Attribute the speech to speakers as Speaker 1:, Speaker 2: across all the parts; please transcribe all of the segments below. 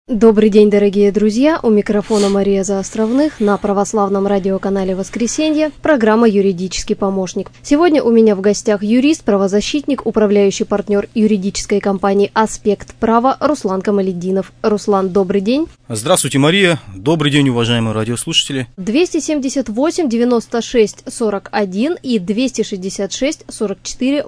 Speaker 1: Добрый день, дорогие друзья! У микрофона Мария Заостровных на православном радиоканале «Воскресенье» программа «Юридический помощник». Сегодня у меня в гостях юрист, правозащитник, управляющий партнер юридической компании «Аспект права» Руслан Камалетдинов. Руслан, добрый день!
Speaker 2: Здравствуйте, Мария! Добрый день, уважаемые радиослушатели!
Speaker 1: 278 96 41 и 266 44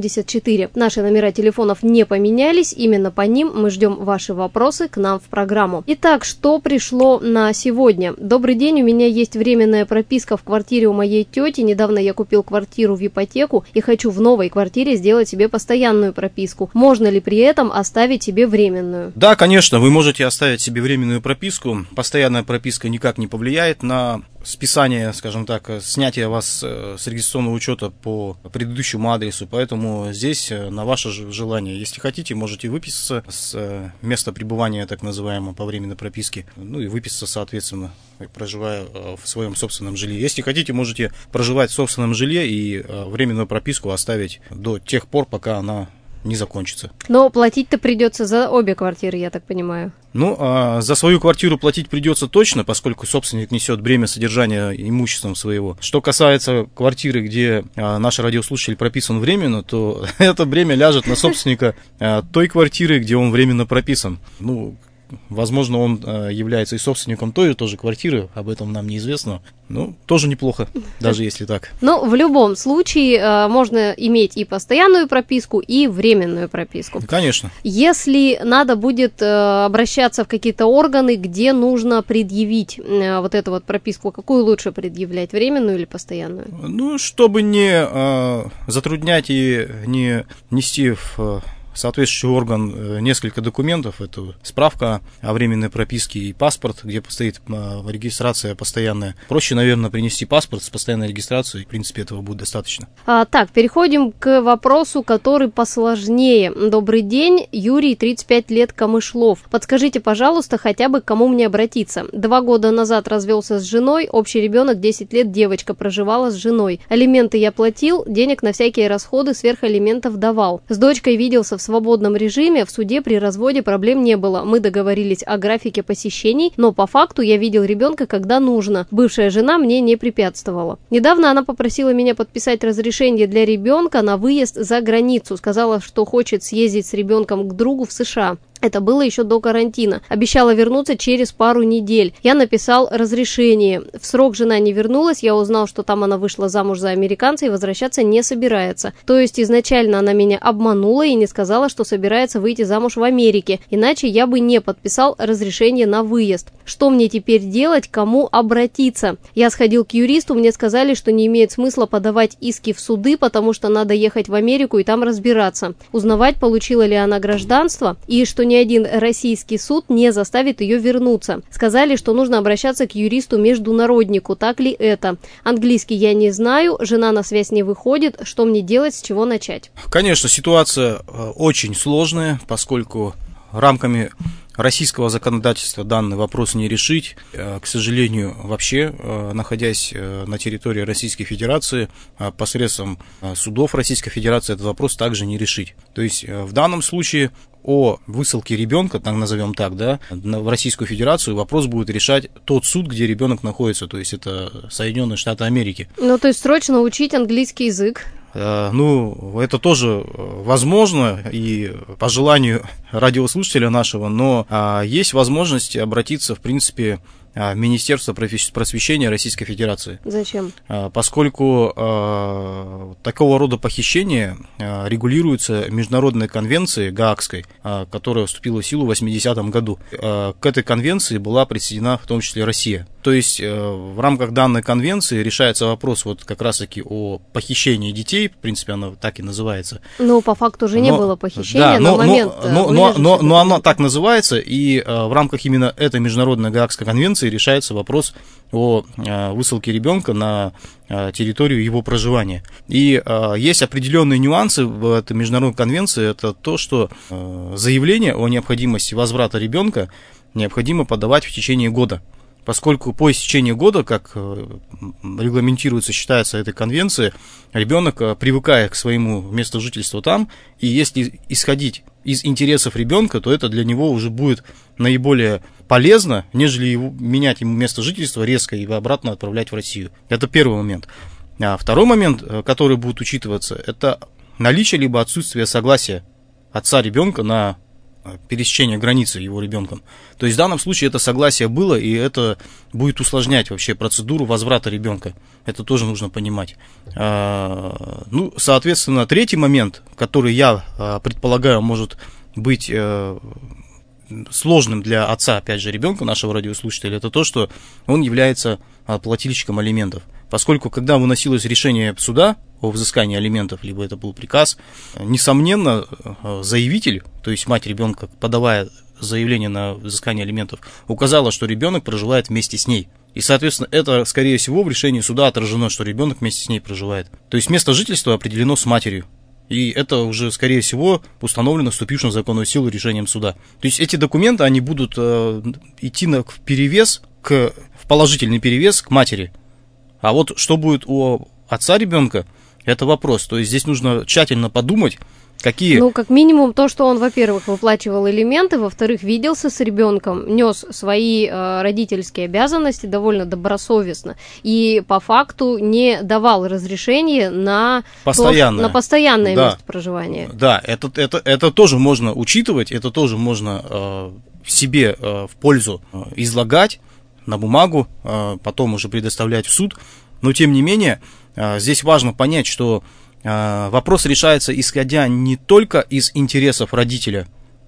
Speaker 1: 84. Наши номера телефонов не поменялись, именно по ним мы ждем ваши вопросы к нам в программу. Итак, что пришло на сегодня? Добрый день, у меня есть временная прописка в квартире у моей тети. Недавно я купил квартиру в ипотеку и хочу в новой квартире сделать себе постоянную прописку. Можно ли при этом оставить себе временную?
Speaker 2: Да, конечно, вы можете оставить себе временную прописку. Постоянная прописка никак не повлияет на списание, скажем так, снятие вас с регистрационного учета по предыдущему адресу, поэтому здесь на ваше желание. Если хотите, можете выписаться с места пребывания, так называемого, по временной прописке, ну и выписаться, соответственно, проживая в своем собственном жилье. Если хотите, можете проживать в собственном жилье и временную прописку оставить до тех пор, пока она не закончится.
Speaker 1: Но платить-то придется за обе квартиры, я так понимаю.
Speaker 2: Ну, за свою квартиру платить придется точно, поскольку собственник несет бремя содержания имуществом своего. Что касается квартиры, где наш радиослушатель прописан временно, то это бремя ляжет на собственника той квартиры, где он временно прописан. Ну, возможно, он является и собственником той тоже квартиры, об этом нам неизвестно. Ну, тоже неплохо, даже если так.
Speaker 1: Ну, в любом случае, можно иметь и постоянную прописку, и временную прописку.
Speaker 2: Конечно.
Speaker 1: Если надо будет обращаться в какие-то органы, где нужно предъявить вот эту вот прописку, какую лучше предъявлять, временную или постоянную?
Speaker 2: Ну, чтобы не затруднять и не нести в соответствующий орган несколько документов, это справка о временной прописке и паспорт, где стоит регистрация постоянная. Проще, наверное, принести паспорт с постоянной регистрацией, в принципе, этого будет достаточно.
Speaker 1: Так, переходим к вопросу, который посложнее. Добрый день, Юрий, 35 лет, Камышлов. Подскажите, пожалуйста, хотя бы к кому мне обратиться. 2 года назад развелся с женой, общий ребенок, 10 лет, девочка, проживала с женой. Алименты я платил, денег на всякие расходы сверх алиментов давал. С дочкой виделся в свободном режиме, в суде при разводе проблем не было. Мы договорились о графике посещений, но по факту я видел ребенка, когда нужно. Бывшая жена мне не препятствовала. Недавно она попросила меня подписать разрешение для ребенка на выезд за границу. Сказала, что хочет съездить с ребенком к другу в США. Это было еще до карантина. Обещала вернуться через пару недель. Я написал разрешение. В срок жена не вернулась. Я узнал, что там она вышла замуж за американца и возвращаться не собирается. То есть изначально она меня обманула и не сказала, что собирается выйти замуж в Америке. Иначе я бы не подписал разрешение на выезд. Что мне теперь делать? Кому обратиться? Я сходил к юристу. Мне сказали, что не имеет смысла подавать иски в суды, потому что надо ехать в Америку и там разбираться. Узнавать, получила ли она гражданство и что ни один российский суд не заставит ее вернуться. Сказали, что нужно обращаться к юристу-международнику. Так ли это? Английский я не знаю, жена на связь не выходит. Что мне делать, с чего начать?
Speaker 2: Конечно, ситуация очень сложная, поскольку рамками российского законодательства данный вопрос не решить. К сожалению, вообще, находясь на территории Российской Федерации, посредством судов Российской Федерации этот вопрос также не решить. То есть в данном случае о высылке ребенка, так назовем так, да, в Российскую Федерацию вопрос будет решать тот суд, где ребенок находится, то есть это Соединенные Штаты Америки.
Speaker 1: Ну, то есть срочно учить английский язык.
Speaker 2: Ну, это тоже возможно и по желанию радиослушателя нашего, но есть возможность обратиться, в принципе, Министерство просвещения Российской Федерации.
Speaker 1: Зачем?
Speaker 2: Поскольку такого рода похищения регулируются международной конвенцией Гаагской, которая вступила в силу в 80-м году. К этой конвенции была присоединена в том числе Россия. То есть в рамках данной конвенции решается вопрос вот как раз-таки о похищении детей, в принципе, оно так и называется.
Speaker 1: Ну, по факту же не было похищения,
Speaker 2: да,
Speaker 1: на момент...
Speaker 2: Но оно так называется, и в рамках именно этой международной Гаагской конвенции решается вопрос о высылке ребенка на территорию его проживания. И есть определенные нюансы в этой международной конвенции. Это то, что заявление о необходимости возврата ребенка необходимо подавать в течение года. поскольку по истечении года, как регламентируется, считается этой конвенцией, ребенок привыкает к своему месту жительства там, и если исходить из интересов ребенка, то это для него уже будет наиболее полезно, нежели менять ему место жительства резко и обратно отправлять в Россию. Это первый момент. А второй момент, который будет учитываться, это наличие либо отсутствие согласия отца ребенка на пересечение границы его ребенком. То есть в данном случае это согласие было, и это будет усложнять вообще процедуру возврата ребенка. Это тоже нужно понимать. Ну, соответственно, третий момент, который я предполагаю может быть сложным для отца, опять же, ребенка, нашего радиослушателя, это то, что он является плательщиком алиментов. Поскольку, когда выносилось решение суда о взыскании алиментов, либо это был приказ, несомненно, заявитель, то есть мать ребенка, подавая заявление на взыскание алиментов, указала, что ребенок проживает вместе с ней. И, соответственно, это, скорее всего, в решении суда отражено, что ребенок вместе с ней проживает. То есть место жительства определено с матерью. И это уже, скорее всего, установлено вступившим в законную силу решением суда. То есть эти документы, они будут идти в перевес, в положительный перевес к матери. А вот что будет у отца ребенка, это вопрос. То есть здесь нужно тщательно подумать, какие...
Speaker 1: Ну, как минимум, то, что он, во-первых, выплачивал алименты, во-вторых, виделся с ребенком, нес свои родительские обязанности довольно добросовестно и по факту не давал разрешения на постоянное
Speaker 2: да,
Speaker 1: место проживания.
Speaker 2: Да, это тоже можно учитывать, это тоже можно себе в пользу излагать на бумагу, потом уже предоставлять в суд. Но, тем не менее, здесь важно понять, что вопрос решается исходя не только из интересов родителя,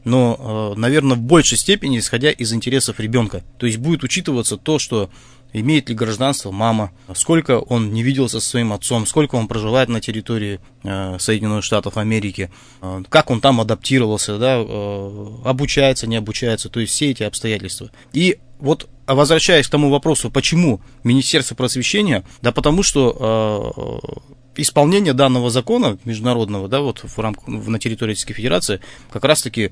Speaker 2: но, наверное, в большей степени исходя из интересов ребенка. То есть будет учитываться то, что имеет ли гражданство мама, сколько он не виделся со своим отцом, сколько он проживает на территории Соединенных Штатов Америки, как он там адаптировался, да, обучается, не обучается, то есть все эти обстоятельства. И вот, возвращаясь к тому вопросу, почему Министерство просвещения, да потому что исполнение данного закона международного, да, вот в рамках, на территории Российской Федерации, как раз-таки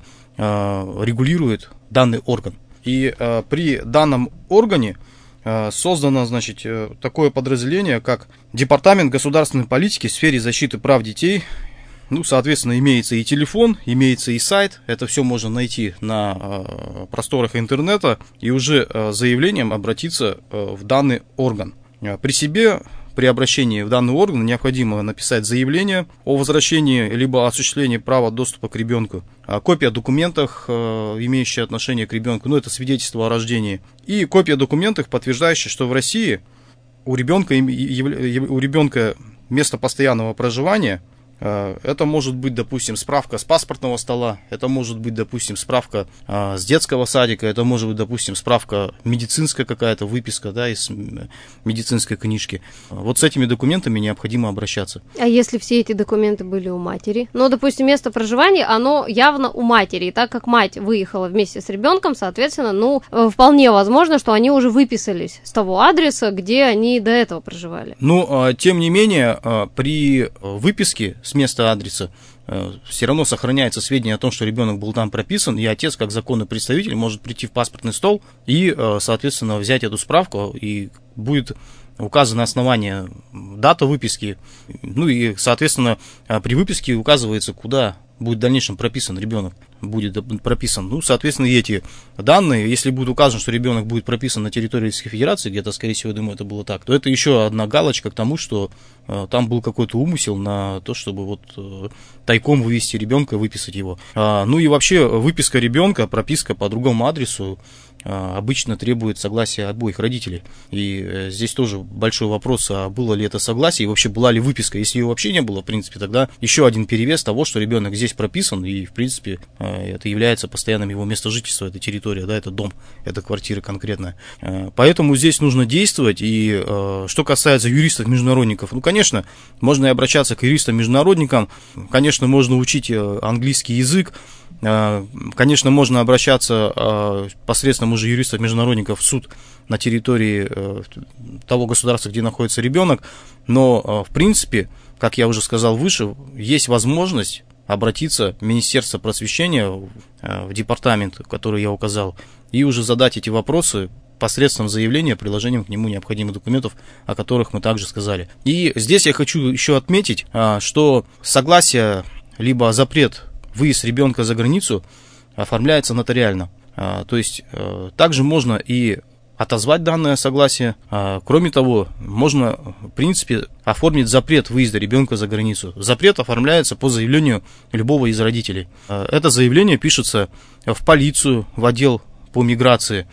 Speaker 2: регулирует данный орган. И при данном органе создано, значит, такое подразделение, как Департамент государственной политики в сфере защиты прав детей. Ну, соответственно, имеется и телефон, имеется и сайт. Это все можно найти на просторах интернета и уже с заявлением обратиться в данный орган. При обращении в данный орган необходимо написать заявление о возвращении либо осуществлении права доступа к ребенку, копия документов, имеющая отношение к ребенку, ну это свидетельство о рождении, и копия документов, подтверждающая, что в России у ребенка место постоянного проживания. Это может быть, допустим, справка с паспортного стола, это может быть, допустим, справка с детского садика, это может быть, допустим, справка медицинская какая-то, выписка, да, из медицинской книжки. Вот с этими документами необходимо обращаться.
Speaker 1: А если все эти документы были у матери? Ну, допустим, место проживания, оно явно у матери, и так как мать выехала вместе с ребенком, соответственно, ну, вполне возможно, что они уже выписались с того адреса, где они до этого проживали.
Speaker 2: Ну, тем не менее, при выписке с места адреса все равно сохраняется сведения о том, что ребенок был там прописан, и отец, как законный представитель, может прийти в паспортный стол и, соответственно, взять эту справку, и будет указано основание, дата выписки, ну и, соответственно, при выписке указывается, куда будет в дальнейшем прописан ребенок, будет прописан. Ну, соответственно, и эти данные, если будет указано, что ребенок будет прописан на территории Российской Федерации, где-то, скорее всего, я думаю, это было так, то это еще одна галочка к тому, что там был какой-то умысел на то, чтобы вот тайком вывести ребенка и выписать его. Ну и вообще выписка ребенка, прописка по другому адресу обычно требует согласия обоих родителей. И здесь тоже большой вопрос, а было ли это согласие и вообще была ли выписка. Если ее вообще не было, в принципе, тогда еще один перевес того, что ребенок здесь прописан, и, в принципе, это является постоянным его местом жительства, это территория, да, это дом, это квартира конкретная. Поэтому здесь нужно действовать. И что касается юристов-международников, ну, конечно, можно и обращаться к юристам-международникам, конечно, можно учить английский язык, конечно, можно обращаться посредством уже юристов-международников в суд на территории того государства, где находится ребенок, но, в принципе, как я уже сказал выше, есть возможность обратиться в Министерство просвещения, в департамент, который я указал, и уже задать эти вопросы посредством заявления, приложением к нему необходимых документов, о которых мы также сказали. И здесь я хочу еще отметить, что согласие либо запрет выезд ребенка за границу оформляется нотариально. То есть также можно и отозвать данное согласие. Кроме того, можно, в принципе, оформить запрет выезда ребенка за границу. Запрет оформляется по заявлению любого из родителей. Это заявление пишется в полицию, в отдел по миграции.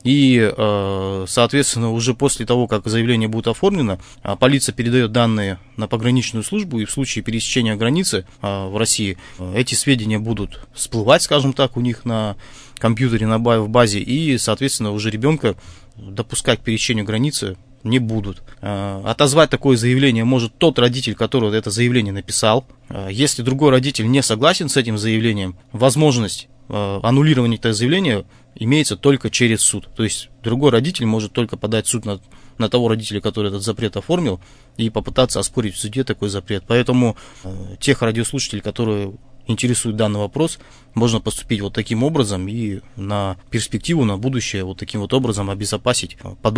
Speaker 2: И, соответственно, уже после того, как заявление будет оформлено, полиция передает данные на пограничную службу, и в случае пересечения границы в России эти сведения будут всплывать, скажем так, у них на компьютере, в базе, и, соответственно, уже ребенка допускать к пересечению границы не будут. Отозвать такое заявление может тот родитель, который это заявление написал. Если другой родитель не согласен с этим заявлением, возможность аннулирования этого заявления имеется только через суд. То есть другой родитель может только подать в суд на того родителя, который этот запрет оформил, и попытаться оспорить в суде такой запрет. Поэтому тех радиослушателей, которые интересует данный вопрос, можно поступить вот таким образом и на перспективу, на будущее вот таким вот образом обезопасить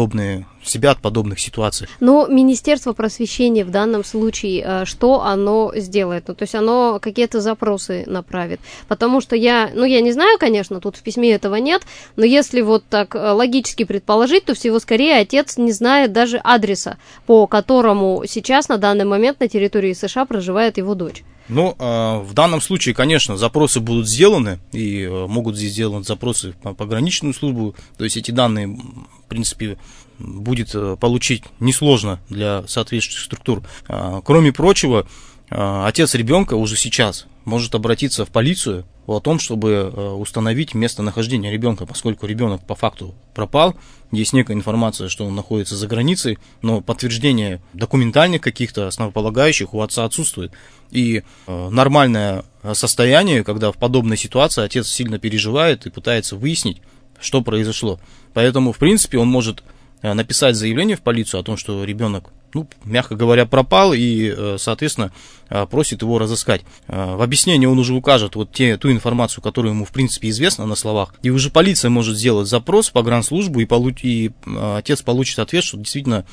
Speaker 2: себя от подобных ситуаций.
Speaker 1: Но Министерство просвещения в данном случае, что оно сделает? Ну, то есть оно какие-то запросы направит. Потому что я не знаю, конечно, тут в письме этого нет, но если вот так логически предположить, то всего скорее отец не знает даже адреса, по которому сейчас на данный момент на территории США проживает его дочь.
Speaker 2: Ну, в данном случае, конечно, запросы будут сделаны, и могут здесь сделать запросы по пограничную службу, то есть эти данные, в принципе, будет получить несложно для соответствующих структур. Кроме прочего, отец ребенка уже сейчас может обратиться в полицию о том, чтобы установить местонахождение ребенка, поскольку ребенок по факту пропал, есть некая информация, что он находится за границей, но подтверждение документальных каких-то основополагающих у отца отсутствует. И нормальное состояние, когда в подобной ситуации отец сильно переживает и пытается выяснить, что произошло. Поэтому, в принципе, он может написать заявление в полицию о том, что ребенок, мягко говоря, пропал, и, соответственно, просит его разыскать. В объяснении он уже укажет ту информацию, которая ему, в принципе, известна на словах, и уже полиция может сделать запрос в погранслужбу, и отец получит ответ, что действительно,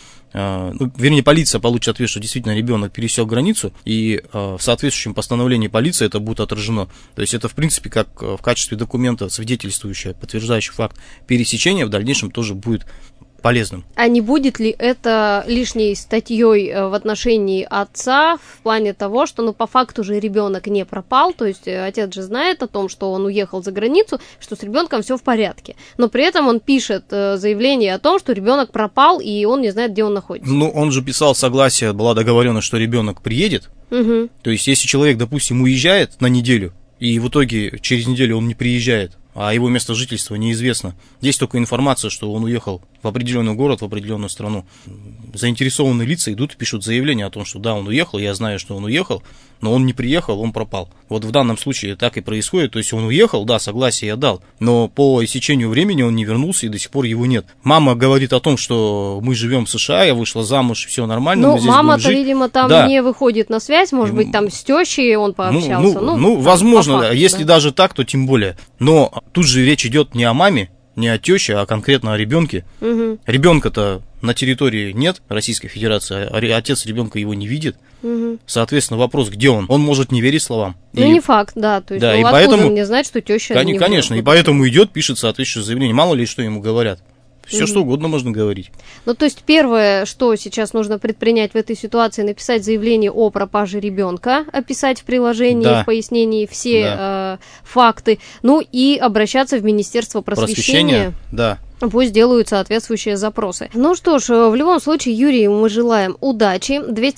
Speaker 2: полиция получит ответ, что действительно ребенок пересек границу, и в соответствующем постановлении полиции это будет отражено. То есть это, в принципе, как в качестве документа, свидетельствующего, подтверждающего факт пересечения, в дальнейшем тоже будет полезным.
Speaker 1: А не будет ли это лишней статьей в отношении отца в плане того, что, по факту же ребенок не пропал, то есть отец же знает о том, что он уехал за границу, что с ребенком все в порядке, но при этом он пишет заявление о том, что ребенок пропал и он не знает, где он находится.
Speaker 2: Он же писал согласие, была договоренность, что ребенок приедет.
Speaker 1: Угу.
Speaker 2: То есть если человек, допустим, уезжает на неделю, и в итоге через неделю он не приезжает, а его место жительства неизвестно. Есть только информация, что он уехал в определенный город, в определенную страну. Заинтересованные лица идут и пишут заявление о том, что да, он уехал, я знаю, что он уехал, но он не приехал, он пропал. Вот в данном случае так и происходит, то есть он уехал, да, согласие я дал, но по истечению времени он не вернулся и до сих пор его нет. Мама говорит о том, что мы живем в США, я вышла замуж, все нормально, мы здесь
Speaker 1: мама-то,
Speaker 2: будем жить.
Speaker 1: Видимо, там не выходит на связь, может быть, там с тещей он пообщался.
Speaker 2: Возможно, факту, если даже так, то тем более. Но тут же речь идет не о маме, не о теще, а конкретно о ребенке.
Speaker 1: Угу.
Speaker 2: Ребенка-то на территории нет Российской Федерации, а отец ребенка его не видит.
Speaker 1: Угу.
Speaker 2: Соответственно, вопрос, где он? Он может не верить словам.
Speaker 1: Не факт, да. То есть,
Speaker 2: да, и
Speaker 1: откуда
Speaker 2: поэтому,
Speaker 1: мне знать, что теща не
Speaker 2: конечно, и поэтому идет, пишет соответствующее заявление. Мало ли, что ему говорят. Все, что угодно можно говорить.
Speaker 1: То есть первое, что сейчас нужно предпринять в этой ситуации, написать заявление о пропаже ребенка, описать в приложении, в пояснении все факты, и обращаться в Министерство просвещения.
Speaker 2: Да.
Speaker 1: Пусть делают соответствующие запросы. Ну что ж, в любом случае, Юрию мы желаем удачи.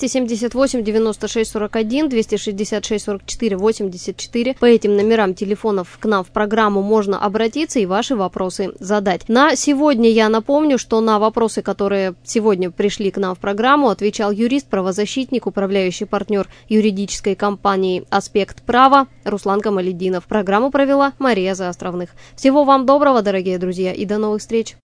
Speaker 1: 278 96 41, 266 44 84. По этим номерам телефонов к нам в программу можно обратиться и ваши вопросы задать. На сегодня я напомню, что на вопросы, которые сегодня пришли к нам в программу, отвечал юрист, правозащитник, управляющий партнер юридической компании «Аспект права» Руслан Камалетдинов. Программу провела Мария Заостровных. Всего вам доброго, дорогие друзья, и до новых встреч!